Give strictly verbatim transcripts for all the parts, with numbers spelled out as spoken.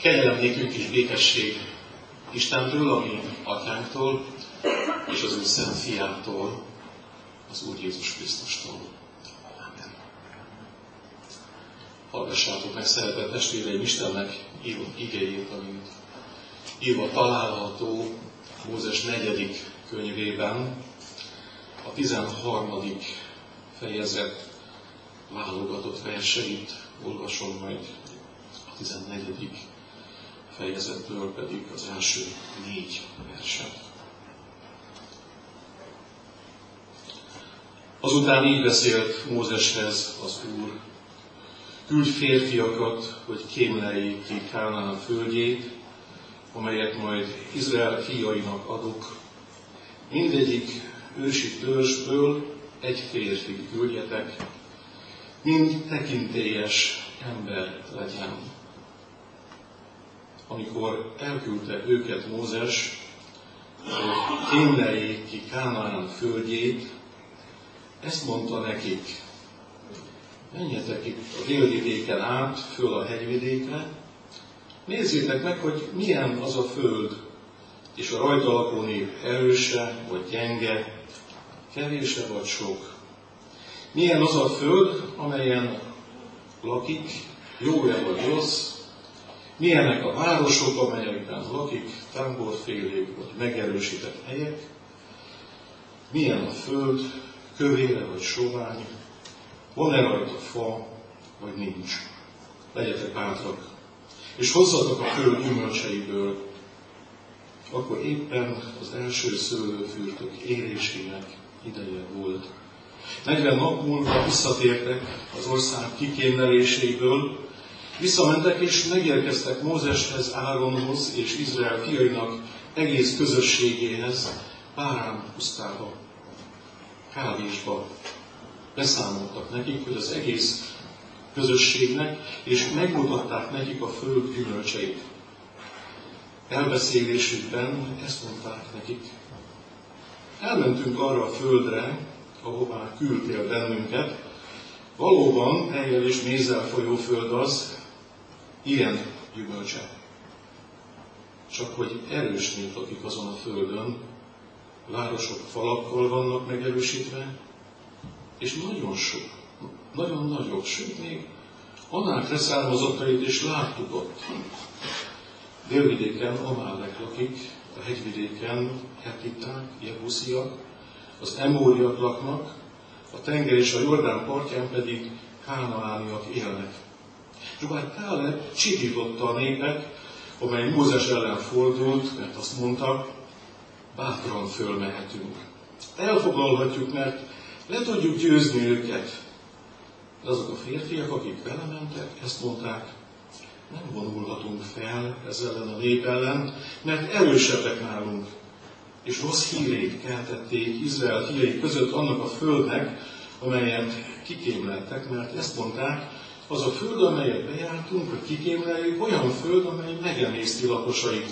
Kegyelem nékünk is békesség Istentől, ami Atyánktól, és az ő Szent Fiától, az Úr Jézus Krisztustól. Amen. Hallgassátok meg, szeretett testvéreim, Istennek írott igéjét, amit írva található Mózes negyedik könyvében, a tizenharmadik fejezet válogatott verseit olvasom majd, a tizennegyedik fejezetből pedig az első négy verset. Azután így beszélt Mózeshez az Úr: küldj férfiakat, hogy kémleljék ki Kánaán földjét, amelyet majd Izrael fiainak adok. Mindegyik ősi törzsből egy férfi küldjetek, mind tekintélyes ember legyen. Amikor elküldte őket Mózes, hogy kémleljék ki Kánaán földjét, ezt mondta nekik: menjetek itt a délvidéken át, föl a hegyvidékre, nézzétek meg, hogy milyen az a föld, és a rajta lakó nép erőse vagy gyenge, kevése vagy sok. Milyen az a föld, amelyen lakik, jó-e vagy rossz, milyenek a városok, amelyekben lakik, táborfélék vagy megerősített helyek, milyen a föld, kövére vagy sovány, van-e rajta fa, vagy nincs. Legyetek bátrak, és hozzatok a föld gyümölcseiből. Akkor éppen az első szőlőfürtök érésének ideje volt. negyven nap múlva visszatértek az ország kikémleléséből, visszamentek és megérkeztek Mózeshez, Áronhoz és Izrael fiainak egész közösségéhez, Párán pusztába, Kádésba. Beszámoltak nekik, hogy az egész közösségnek, és megmutatták nekik a föld gyümölcseit. Elbeszélésükben ezt mondták nekik: elmentünk arra a földre, ahová küldtél bennünket, valóban tejjel és mézzel folyó föld az, ilyen gyümölcse. Csak hogy erős nép lakik azon a földön, városok falakkal vannak megerősítve, és nagyon sok, nagyon nagyok, sőt még Anák leszármazottait is láttuk ott. Délvidéken Amálek lakik, a hegyvidéken Hetiták, Jebusziak, az Emóriak laknak, a tenger és a Jordán partján pedig Kánaániak élnek. És bár Káleb csitította a népet, amely Mózes ellen fordult, mert azt mondta: bátran fölmehetünk. Elfoglalhatjuk, mert le tudjuk győzni őket. De azok a férfiak, akik vele mentek, ezt mondták: nem vonulhatunk fel ezzel ellen a nép ellen, mert erősebbek nálunk. És rossz hírét keltették Izrael fiai között annak a földnek, amelyet kikémleltek, mert ezt mondták: az a föld, amelyet bejártunk, hogy kikémleljük, olyan föld, amely megemészti lakosait.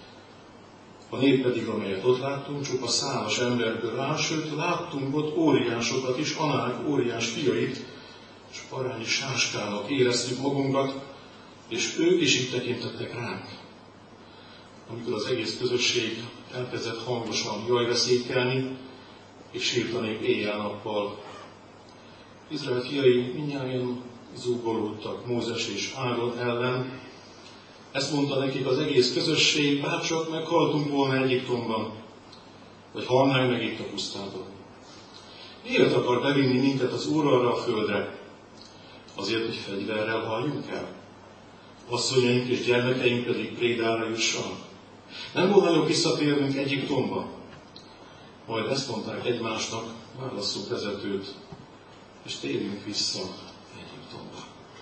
A nép pedig, amelyet ott láttunk, csupa számos emberből áll, sőt, láttunk ott óriásokat is, Anák óriás fiait, és parányi sáskának éreztük magunkat, és ők is így tekintettek ránk. Amikor az egész közösség elkezdett hangosan jajveszékelni, és sírt a nép éjjel-nappal. Izrael fiai mindnyájan zúgolódtak Mózes és Áron ellen. Ezt mondta nekik az egész közösség: bárcsak meghaltunk volna Egyiptomban, vagy halnánk meg itt a pusztában. Miért akar bevinni minket az Úr arra a földre? Azért, hogy fegyverrel halljunk el? Asszonyaink és gyermekeink pedig prédára jussanak? Nem volna jobb visszatérnünk Egyiptomba? Majd ezt mondták egymásnak: válasszuk vezetőt, és térjünk vissza Egyiptomba.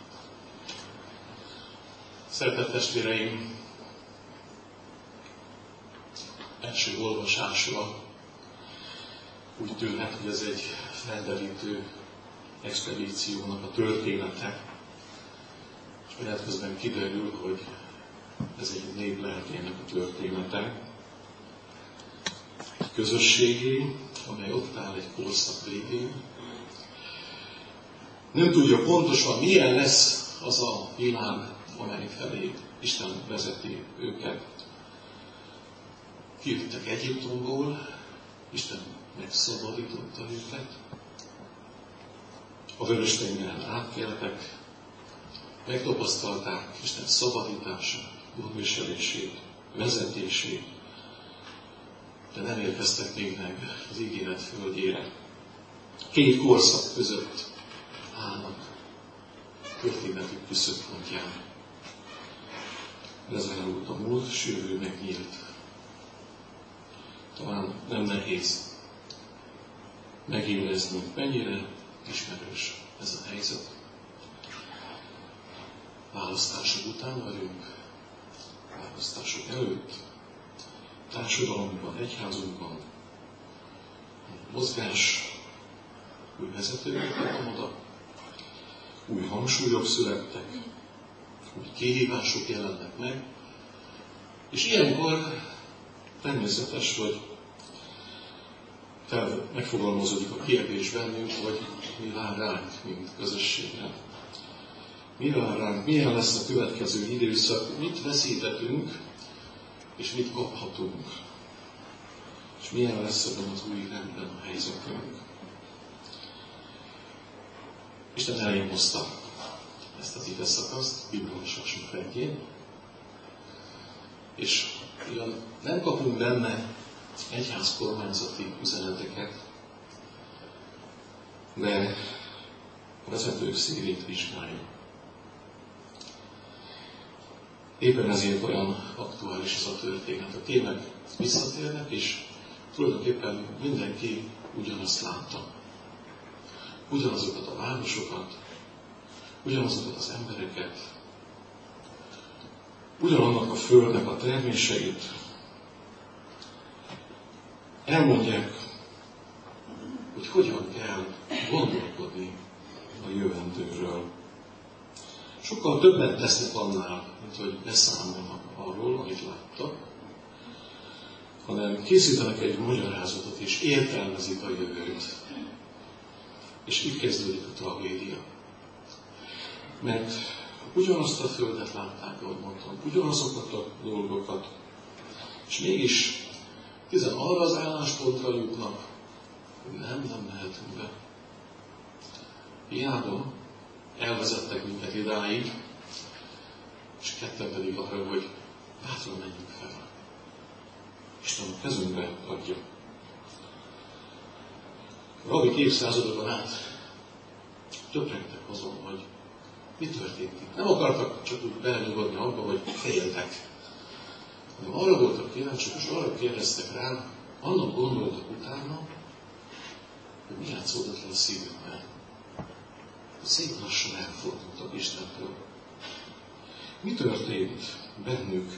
Szeretett testvéreim, első olvasásra úgy tűnhet, hogy ez egy felderítő expedíciónak a története, és menet közben kiderül, hogy ez egy nép lehetének a története. Egy közösségé, amely ott áll egy korszak végén. Nem tudja pontosan, milyen lesz az a világ, amely felé Isten vezeti őket. Kijöttek Egyiptomból, Isten megszabadította őket. A vörös-tengeren átkeltek, megtapasztalták Isten szabadítását, gondviselését, vezetését, de nem érkeztek még meg az ígéret földjére. Két korszak között állnak történetük küszöbpontján. Lezárult a múlt, s jövő megnyílt. Talán nem nehéz megérezni, mennyire ismerős ez a helyzet. Választások után vagyunk, választások előtt, társadalomban, egyházunkban, mozgás, új vezetőket adtam oda, új hangsúlyok születtek, új kihívások jelennek meg, és ilyenkor természetes, hogy fel, megfogalmazódik a kérdés bennünk, hogy mi vár ránk, mint közösségre. Mi vár ránk, milyen lesz a következő időszak, mit veszítettünk, és mit kaphatunk. És milyen lesz ebben az új rendben a helyzetünk. Isten elém hozta ezt az ige szakaszt, Bibliaolvasásunk rendjén, és ugyan nem kapunk benne egyház kormányzati üzeneteket, de a vezetők szívét vizsgáljuk. Éppen ezért olyan aktuális ez a történet. A témek visszatérnek, és tulajdonképpen mindenki ugyanazt látta. Ugyanazokat a városokat, ugyanazokat az embereket, ugyanannak a földnek a terméseit. Elmondják, hogy hogyan kell gondolkodni a jövendőről. Sokkal többet tesznek annál, mint hogy beszámolnak arról, amit láttak, hanem készítenek egy magyarázatot, és értelmezik a jövőt. És itt kezdődik a tragédia. Mert ugyanazt a földet látták, ahogy mondtam, ugyanazokat a dolgokat, és mégis tizen arra az álláspontra jutnak, hogy nem, nem mehetünk be. Hiába elvezettek minket idáig, és ketten pedig arra, hogy bátran menjünk fel. Isten a kezünkbe adja. Rabik évszázadokon át töprengtek azon, hogy mi történt itt. Nem akartak csak úgy belenyugodni abba, hogy féltek. Hanem arra voltak kíváncsiak, és arra kérdeztek rá, annak gondoltak utána, hogy mi játszódott le a szívükben. Szép lassan elfordultak Istentől. Mi történt bennük?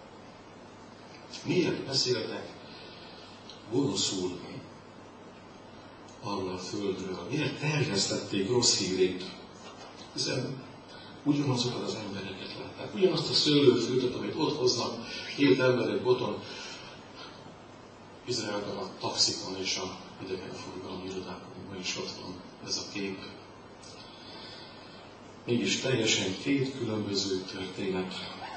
Miért beszéltek gonoszul arról a földről? Miért terjesztették rossz hírét? Hiszen ugyanazokat az embereket látták, ugyanazt a szőlőföldet, amit ott hoznak két emberek boton, Izraelben a taxikon és a idegenforgalmi irodákon is ott van ez a kép. Mégis teljesen két különböző történet.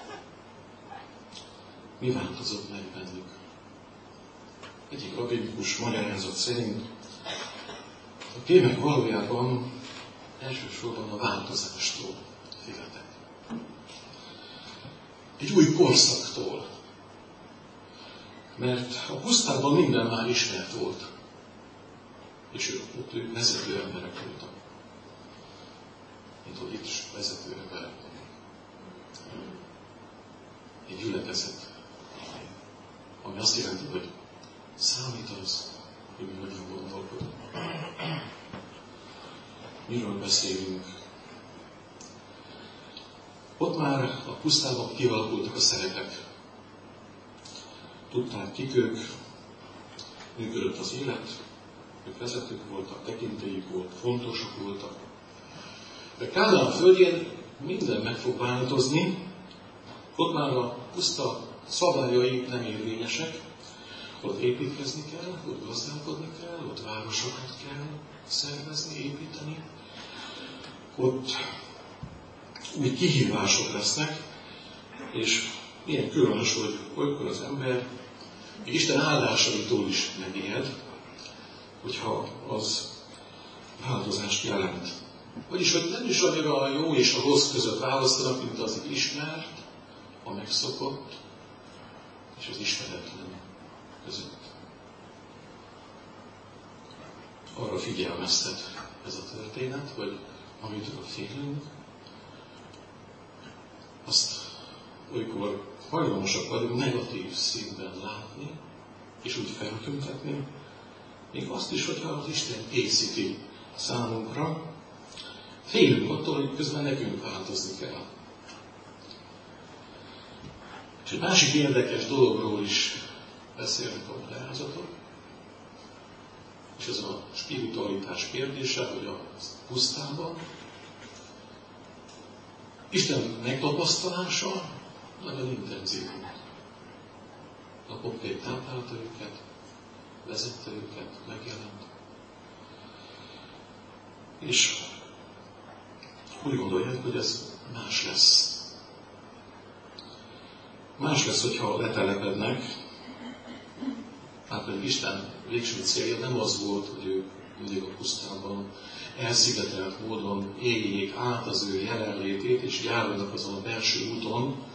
Mi változott meg bennük? Egyik rabbinikus magyarázat szerint a kémek valójában elsősorban a változástól féltek. Egy új korszaktól. Mert a pusztában minden már ismert volt. És ők, ott ők vezető emberek voltak. Mint hogy itt is vezető emberek. Egy gyülekezet. Ami azt jelenti, hogy számít az, hogy mi hogyan gondolkodunk. Miről beszélünk? Ott már a pusztában kialakultak a szerepek. Tudták, kik ők, működött az élet, ők vezetők voltak, tekintélyük volt, fontosak voltak. De Kánaán földjén minden meg fog változni, ott már a puszta szabályai nem érvényesek, ott építkezni kell, ott gazdálkodni kell, ott városokat kell szervezni, építeni. Ott új kihívások lesznek, És milyen különös, hogy olykor az ember Isten áldásaitól is megijed, hogyha az változást jelent. Vagyis, hogy nem is annyira a jó és a rossz között választanak, mint az ismert, a megszokott és az ismeretlen között. Arra figyelmeztet ez a történet, hogy amitől félünk, azt olykor hajlamosak vagyunk negatív színben látni, és úgy feltüntetni, még azt is, hogyha az Isten készíti számunkra, félünk attól, hogy közben nekünk változni kell. És egy másik érdekes dologról is beszélnek a magyarázatok, és ez a spiritualitás kérdése, hogy a pusztában Isten megtapasztalása nagyon intenzív volt. Napokig táplálta őket, vezette őket, megjelent. És úgy gondolják, hogy ez más lesz. Más lesz, hogyha letelepednek, hát hogy Isten végső célja nem az volt, hogy ők mindig a pusztában elszigetelt módon éljék át az ő jelenlétét, és járulnak azon a belső úton.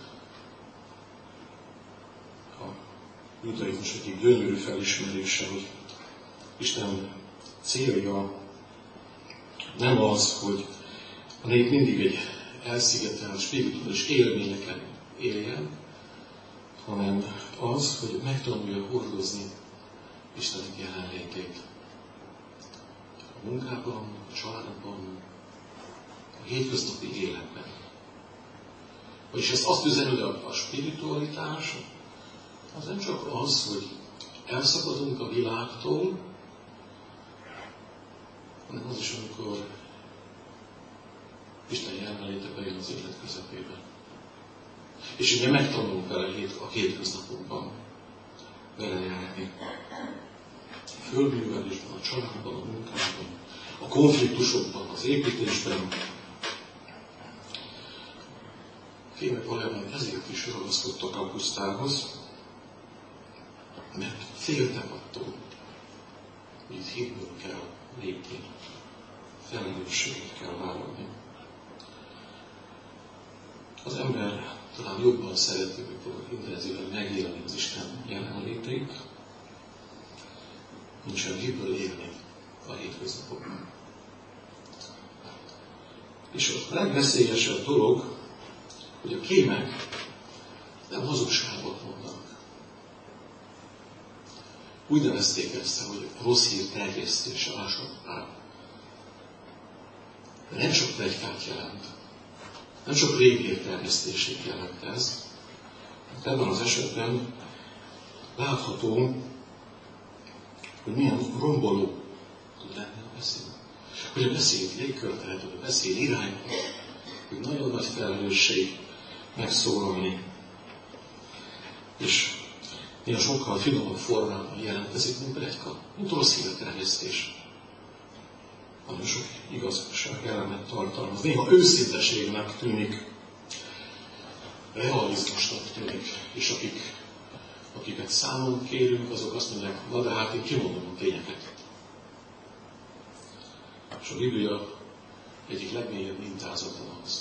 A judaizmus egyik gyönyörű felismerése, hogy Isten célja nem az, hogy a nép mindig egy elszigetelt, spirituális élményeken éljen, hanem az, hogy megtanulja hordozni Istenek jelenlétét. A munkában, a családban, a hétköznapi életben. Vagyis ezt azt üzeni, hogy a spiritualitás az nem csak az, hogy elszakadunk a világtól, hanem az is, amikor Isten jelenléte bejön az élet közepében. És ugye megtanulunk vele a hétköznapokban vele járni. A földművelésben, a családban, a munkában, a konfliktusokban, az építésben. Fémek valójában ezért is ragaszkodtak a pusztához, mert féltek attól, hogy itt hitből kell lépni, felelősséget kell vállalni. Az ember talán jobban szereti, amikor intenzíven megélni az Isten jelenlétét, mint sem hitből élni a hétköznapokban. És a legveszélyesebb dolog, hogy a kémek nem hazugságot mondanak. Úgy nevezték ezt, hogy rossz hír terjesztése, lássuk. De nem csak pletykát jelent. Nem csak réghír terjesztését jelent ez. Ebben az esetben látható, hogy milyen romboló tud lenni a beszéd. Hogy a beszéd légkört lehet, hogy a beszéd irányba, hogy nagyon nagy felelősség megszólalni. És néha sokkal finomabb formában jelentkezik, mint pletyka, mint rossz hírterjesztés. Nagyon sok igazság elemet tartalmaz. Néha őszinteségnek tűnik, realizmusnak tűnik, és akik, akiket számon kérünk, azok azt mondják, na de hát én kimondom a tényeket. És a Biblia egyik legmélyebb mintázata az,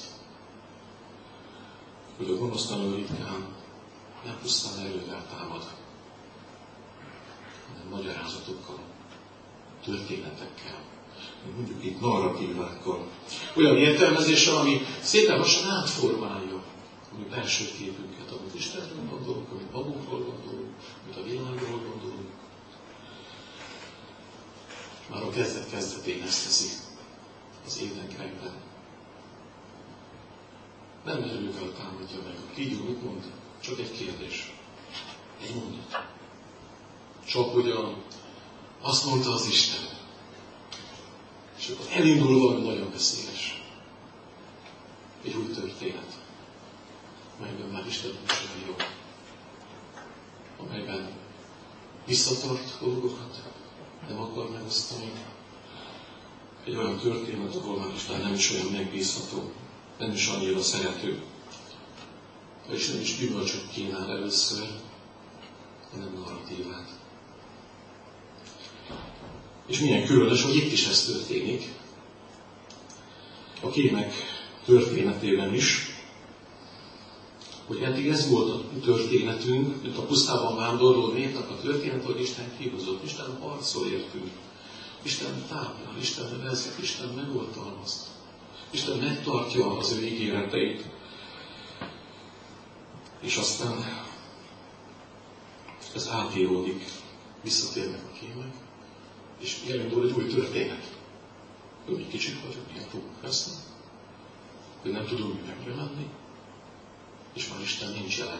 hogy a gonosz nagyon ritkán nem pusztán erővel támad, hanem magyarázatokkal, történetekkel, mondjuk itt narratívákkal. Olyan értelmezéssel, ami szépen lassan átformálja a mi belső képünket, amit Istenről gondolunk, amit magunkról gondolunk, amit a világról gondolunk. Már a kezdet kezdetén ezt teszi az énekekben. Nem erővel támadja meg. A kígyó mit mond? Csak egy kérdés. Egy mondat. Csak ugyan azt mondta az Isten. És akkor elindul valami nagyon veszélyes. Egy új történet, amelyben már Isten sem jó. Amelyben visszatart dolgokat, nem akar megosztani. Egy olyan történet, ahol már Isten nem is olyan megbízható, nem is annyira szerető. vagyis nem is gyümölcsöt kínál először, hanem narratívát. És milyen különös, hogy itt is ez történik. A kémek történetében is, hogy eddig ez volt a történetünk, mint a pusztában vándorló népnek a történet, hogy Isten kihozott, Isten harcol értünk, Isten táplál, Isten vezet, Isten megoltalmaz, Isten megtartja az ő ígéreteit. És aztán ez átíródik, visszatérnek a kémek, és elindul egy új történet. Hogy mi kicsit vagyunk, milyen fogunk veszni, hogy nem tudunk üvegre menni, és már Isten nincs jelen.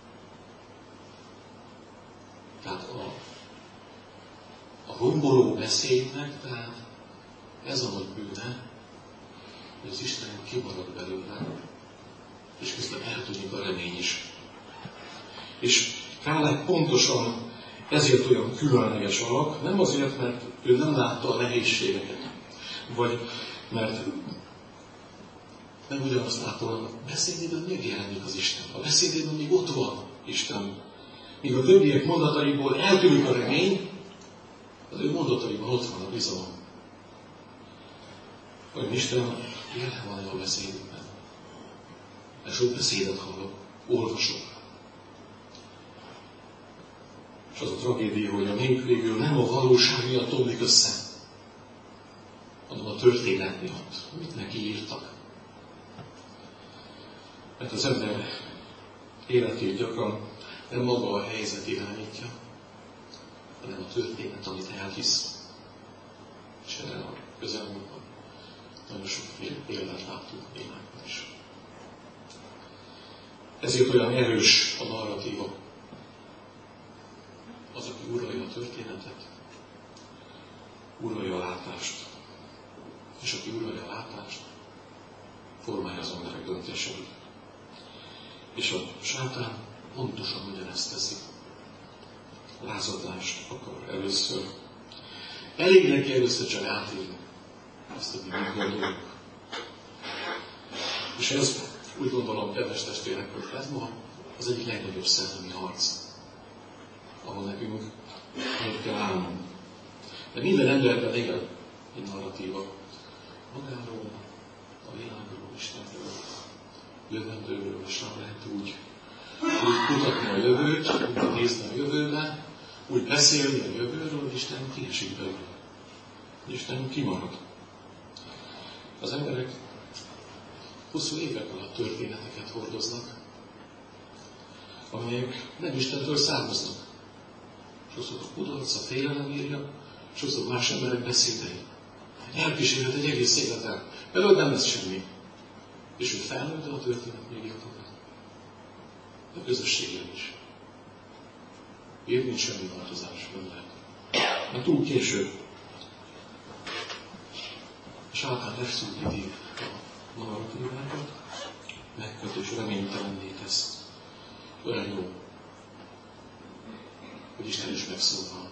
Tehát a, a romboló beszédnek, tehát ez a nagy bűne, hogy az Isten kimarad belőle, és közben eltűnik a remény is. És Káleb pontosan ezért olyan különleges alak, nem azért, mert ő nem látta a nehézségeket, vagy mert nem ugyanazt látta, hanem a beszédében megjelenik az Isten. A beszédében még ott van Isten. Míg a többiek mondataiból eltűnik a remény, az ő mondataiban ott van a bizalom. Hogy Isten jelen van a beszédében. Mert sok beszédet hallok, olvasok. És az a tragédia, hogy a nép végül nem a valóság miatt omlik össze, hanem a történet miatt, amit neki írtak. Mert az ember életét gyakran nem maga a helyzet irányítja, hanem a történet, amit elhisz. És erre a közelmúltban nagyon sok példát láttunk a témákban is. Ezért olyan erős a narratíva. Az, aki uralja a történetet, uralja a látást. És aki uralja a látást, formálja az emberek döntéseit. És a sátán pontosan ugyanezt teszi. Lázadlást akar először. Elég neki először csak átélni azt, hogy mit gondolunk. És ez, úgy gondolom, kedves testvérek, hogy ez ma az egyik legnagyobb szellemi harc, ahol nekünk meg kell állnunk. De minden emberben él egy narratíva. Magáról, a világról, Istenről, jövendőről, és nem lehet úgy, úgy kutatni a jövőt, úgy nézni a jövőbe, úgy beszélni a jövőről, hogy Isten kiesik belőle. Isten kimarad. Az emberek hosszú évek alatt történeteket hordoznak, amelyek nem Istentől származnak. Sokszor a kudarc, a félelem írja, sokszor más emberek beszédei. Elkísérhet egy egész életet, belőle nem lesz semmi. És ő felnőtt, de a történet még írta meg. A közösségen is. Épp nincs semmi változás benne. Mert túl késő. A sátán megszűkíti a narratívákat, megköt és reménytelenné tesz. Olyan jó, hogy Isten is megszólal.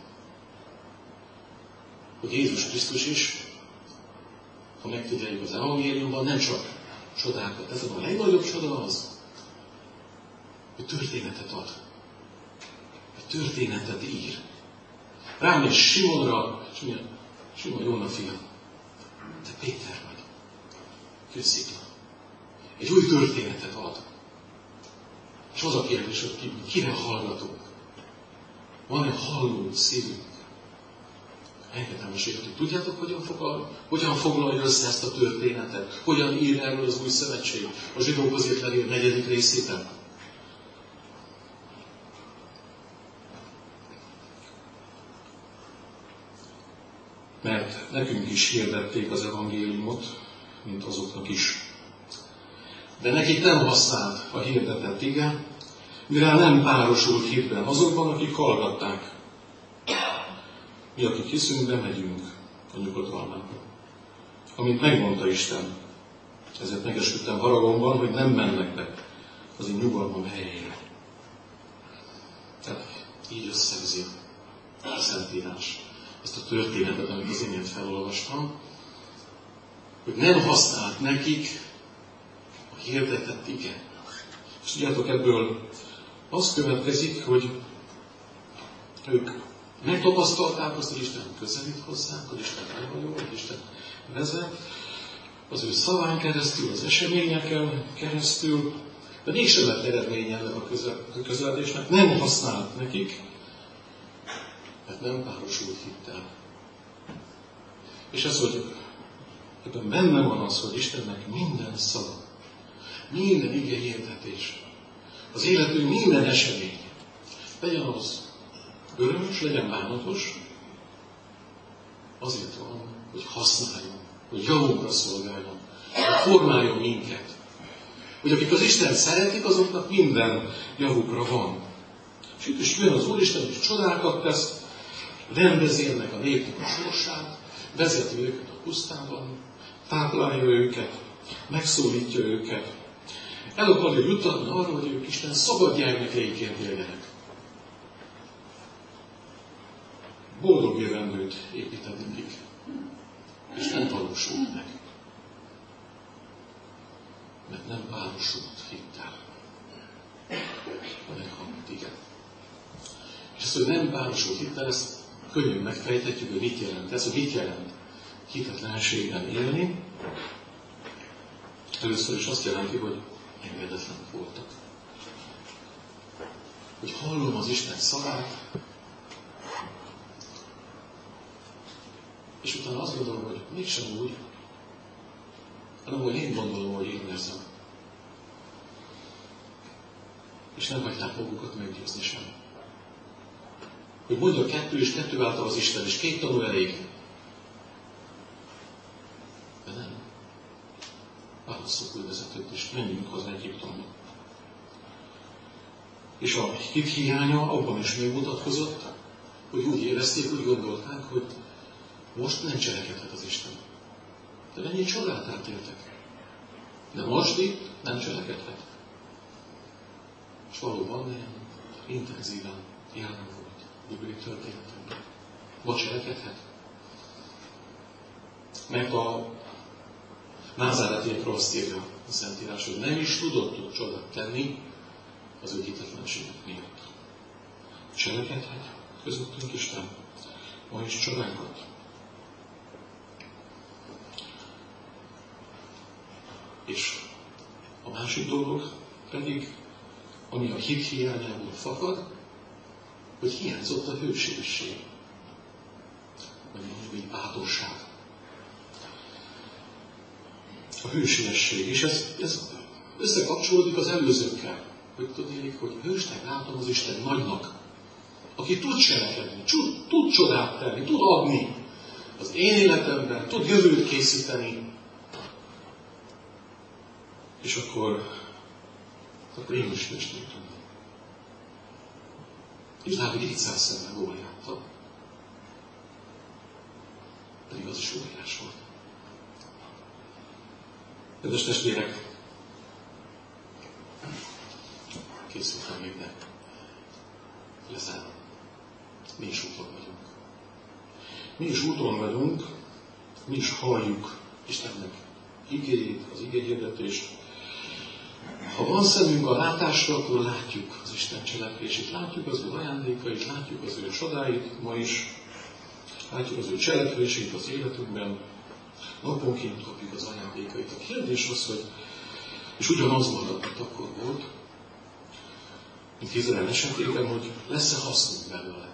Hogy Jézus Krisztus is, ha megfigyeljük az evangéliumban, nem csak csodákat. Ez a legnagyobb csoda az, hogy történetet ad. Hogy történetet ír. Rámegy Simonra, és mondja, Simon, Jóna fia, te Péter vagy. Kőszikla. Egy új történetet ad. És az a kérdés, hogy ki, kire hallgatunk. Van-e halló szívünk? Engedelmes életük. Tudjátok, hogyan, fogal, hogyan foglalja össze ezt a történetet? Hogyan ír erről az új szövetség? A zsidókhoz írt levél negyedik részében. Mert nekünk is hirdették az evangéliumot, mint azoknak is. De nekik nem használt a hirdetett ige, mivel nem párosult hitben azokban, akik hallgatták. Mi, akik hiszünk, bemegyünk a nyugodalmába. Amint megmondta Isten, ezért megesküdtem haragomban, hogy nem mennek be az én nyugalmam helyére. Tehát így összegzi a Szentírás ezt a történetet, amit az imént felolvastam, hogy nem használt nekik a hirdetett ige. És tudjátok, ebből az következik, hogy ők megtapasztalták azt, hogy Isten közelít hozzánk, hogy Isten elvajol, hogy Isten vezet, az ő szaván keresztül, az eseményeken keresztül, de mégsem lett eredménye ennek a közeledésnek, nem használt nekik, mert nem párosult hittel. És ez, hogy ebben benne van az, hogy Istennek minden szava, minden ige hirdetés, az életünk minden esemény, legyen az örömös, legyen bánatos, azért van, hogy használjon, hogy javunkra szolgáljon, hogy formáljon minket. Hogy akik az Isten szeretik, azoknak minden javukra van. És itt is jön az Úristen, és csodákat tesz, rendezi ennek a népnek a sorsát, vezeti őket a pusztában, táplálja őket, megszólítja őket. El akarja jutatni arra, hogy ők Isten szabad gyermekeiként éljenek. Boldog jövendőt építed nekik, és nem valósult meg. Mert nem párosult hittel. A meghallott igen. És ezt, hogy nem párosult hittel, ezt könnyen megfejthetjük, hogy mit jelent ez, hogy mit jelent hitetlenségben élni. Először is azt jelenti, hogy engedetlenek voltak. Hogy hallom az Isten szavát, és utána azt gondolom, hogy mégsem úgy, hanem hogy én gondolom, hogy én érzem. És nem hagyták magukat meggyőzni sem. Hogy mondja kettő és kettő által az Isten, és két tanú elég. De nem. Válasszuk új vezetőt, és menjünk haza Egyiptomba. És a hit hiánya abban is megmutatkozott, hogy úgy érezték, úgy gondolták, hogy most nem cselekedhet az Isten. De mennyi csodát átéltek. De most itt nem cselekedhet. És valóban ilyen intenzíven jelen volt bibliai történetekben. Vagy cselekedhet. Mert a názáretiekről azt írja a Szentírás, hogy nem is tudott csodát tenni az ő hitetlenségük miatt. Cselekedhet közöttünk Isten ma is csodákat. És a másik dolog pedig, ami a hit hiányából fakad, hogy hiányzott a hőségesség, vagy mondjuk így bátorság. A hőségesség, és ez, ez összekapcsolódik az előzőkkel, hogy tudnék, hogy hősnek látom az Isten nagynak, aki tud cselekedni, tud, tud csodát tenni, tud adni az én életemben, tud jövőt készíteni. És akkor, akkor én is hősnek tudom. És Dávid hétszáz szemben Góliáttal. Pedig az is óriás volt. Kedves testvérek, készültem még, de lezárom. Mi is úton vagyunk. Mi is úton vagyunk, mi is halljuk Istennek igéjét, az igéhirdetést. Ha van szemünk a látásra, akkor látjuk az Isten cselekvését, látjuk az ő ajándékait, látjuk az ő csodáit ma is, látjuk az ő cselekvését az életünkben, naponként kapjuk az ajándékait. A kérdés az, hogy, és ugyanaz marad, mint akkor volt, mint Izrael esetében, hogy lesz-e hasznunk belőle?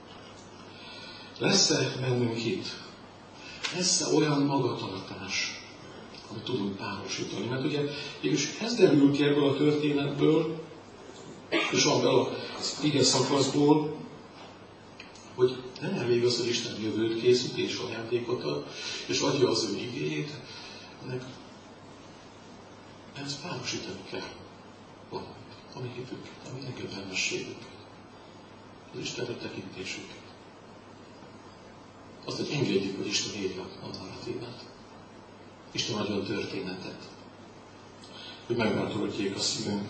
Lesz-e bennünk hit? Lesz-e olyan magatartás, amit tudunk párosítani? Mert ugye, és ez derül ki ebből a történetből, és abból az ige szakaszból, hogy nem elég az, hogy Isten jövőt készít és ajándékot ad, és adja az ő igéjét, ennek ezt párosítani kell valamit, a mi hitünket, a mi engedelmességünket, az Istenre tekintésünket. Azt, hogy engedjük, hogy Isten írja a narratívát. Isten adjon történetet, hogy megbátorodjék a szívünk.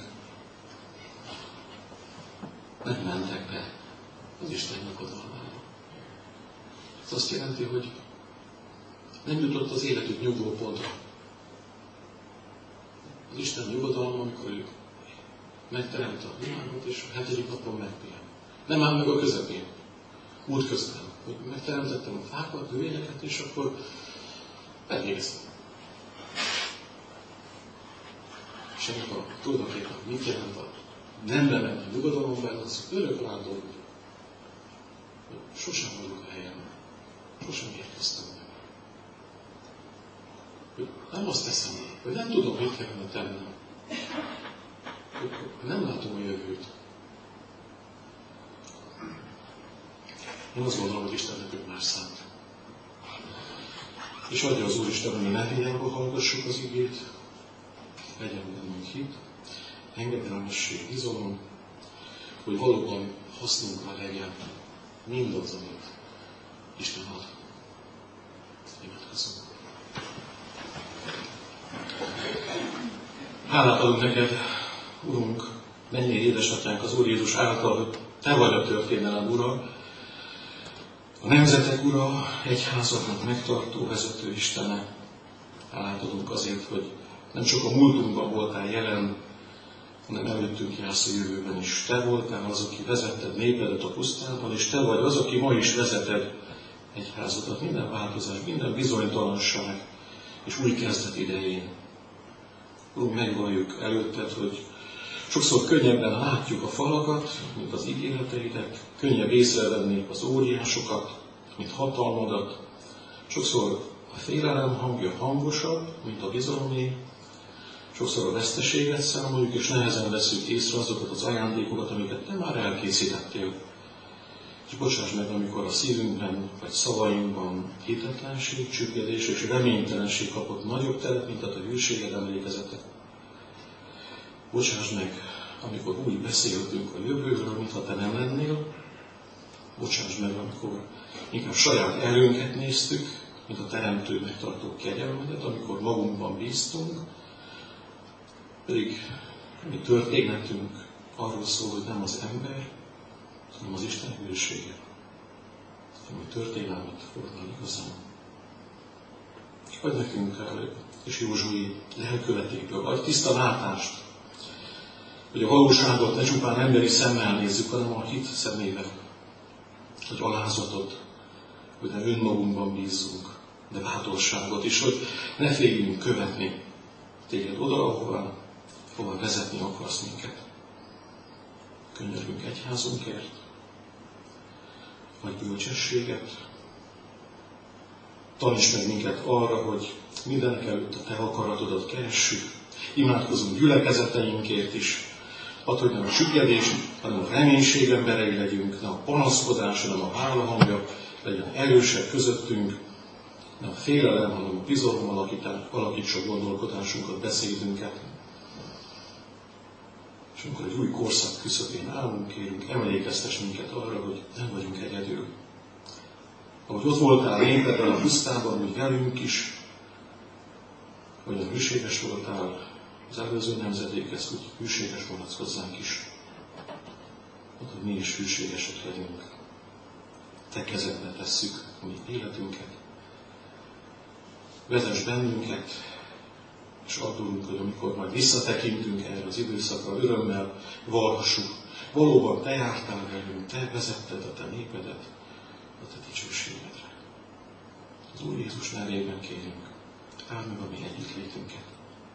Nem mentek be az Isten nyugodalmába. Ez azt jelenti, hogy nem jutott az életük nyugvó pontra. Az Isten nyugodalma, amikor ők megteremte a világot, és a hetedik napon megpihen. Nem áll meg a közepén, út közben, hogy megteremtettem a fákat, növényeket, és akkor elvégeztem. És ennek a tulajdonképpen mit jelent a nem bement a nyugodalomban, az örök vándor, hogy sosem vagyok a helyen, sosem érkeztem meg. Hogy nem azt teszem, hogy nem tudom, mit kellene tennem. Hogy nem látom a jövőt. Én azt gondolom, hogy Isten nekünk más szánt. És adja az Úristen, hogy mi ne hiányba hallgassuk az igét, legyen bennünk hit, engedelmesség, bizalom, hogy valóban hasznunkra legyen mindaz, amit Isten ad. Imádkozzunk. Hálát adunk neked, Urunk, mennyi édesatyánk az Úr Jézus által, hogy Te vagy a történelem Ura, a nemzetek Ura, egyházaknak megtartó vezető Istene. Hálát adunk azért, hogy nem csak a múltunkban voltál jelen, hanem előttünk jársz a jövőben is. Te voltál az, aki vezetted népedet a pusztában, és Te vagy az, aki ma is vezeted egyházadat. Minden változás, minden bizonytalanság és új kezdet idején. Úrunk, megvalljuk előtted, hogy sokszor könnyebben látjuk a falakat, mint az ígéreteidet, könnyebb észrevenni az óriásokat, mint hatalmadat. Sokszor a félelem hangja hangosabb, mint a bizalomé. Sokszor a veszteséget számoljuk, és nehezen veszünk észre azokat az ajándékokat, amiket Te már elkészítettél. És bocsáss meg, amikor a szívünkben, vagy szavainkban hitetlenség, csüggedés és reménytelenség kapott nagyobb teret, mint a Te hűséged emlékezete. Bocsáss meg, amikor úgy beszéltünk a jövőről, mintha Te nem lennél. Bocsáss meg, amikor inkább saját erőnket néztük, mint a Teremtő megtartó kegyelmedet, amikor magunkban bíztunk, pedig mi történetünk arról szól, hogy nem az ember, hanem az Isten hűsége, ami történelmet fordul igazán. Adj nekünk, és Józsui lelkületékből, adj tiszta látást, hogy a valóságot ne csupán emberi szemmel nézzük, hanem a hit szemével, hogy alázatot, hogy ne önmagunkban bízzunk, de bátorságot is, hogy ne féljünk követni téged oda, ahova, ahova vezetni akarsz minket. Könyörgünk egyházunkért, vagy bölcsességet. Taníts meg minket arra, hogy mindenek előtt a Te akaratodat keressük. Imádkozunk gyülekezeteinkért is. Add, hogy nem a csüggedés, hanem a reménység emberei legyünk, nem a panaszkodás, hanem a hála hangja legyen erősebb közöttünk, nem a félelem, hanem a bizalom alakítsa gondolkodásunkat, beszédünket. És amikor egy új korszak küszöbén állunk, kérünk, emlékeztes minket arra, hogy nem vagyunk egyedül. Ahogy ott voltál népeddel a pusztában, hogy velünk is, hogyan hűséges voltál az előző nemzedékhez, úgy hűséges maradsz hozzánk is. Hogy mi is hűségesek legyünk. Te kezedbe tesszük a mi életünket. Vezess bennünket, és addulunk, hogy amikor majd visszatekintünk erre az időszakra, örömmel vallhassuk. Valóban Te jártál velünk, Te vezetted a Te népedet, a Te dicsőségedre. Az Úr Jézus nevében kérünk, áld meg a mi együttlétünket.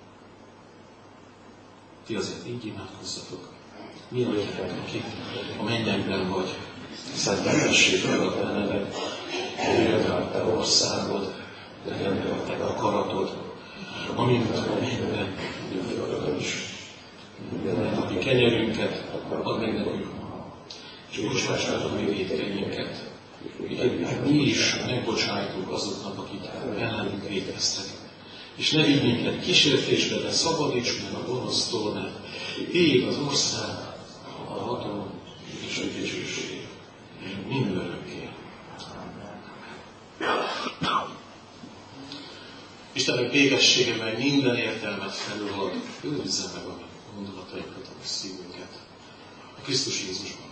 Ti azért így imádkozzatok. Mi a Te, aki a mennyekben vagy, szenteltessék el a Te neved, jöjjön el Te országod, legyen meg a Te akaratod, amint a mennyben, úgy a földön is. Minden napi kenyerünket add meg nekünk ma, és bocsáss meg a mi vétkeinket, hogy mi is megbocsájtunk azoknak, akik ellenünk vétkeztek. És ne vigy minket kísértésbe, de szabadíts meg a gonosztól, mert Tiéd az ország, a hatalom és a dicsőség mindörökké. Istennek békessége, mely minden értelmet felülad, őrizze meg a gondolatainkat, a szívünket. A Krisztus Jézusban.